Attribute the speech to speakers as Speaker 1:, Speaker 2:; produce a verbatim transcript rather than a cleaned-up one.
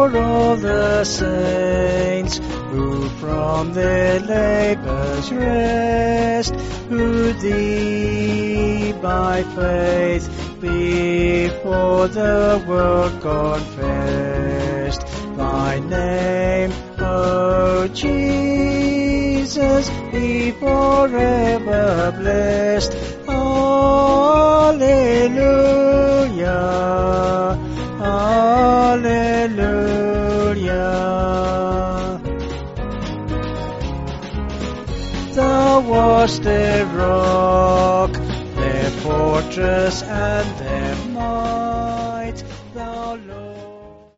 Speaker 1: for all the saints who from their labors rest, who thee by faith before the world confessed. Thy name, O Jesus, be forever blessed. Alleluia, alleluia. Thou wast their rock, their fortress and their might.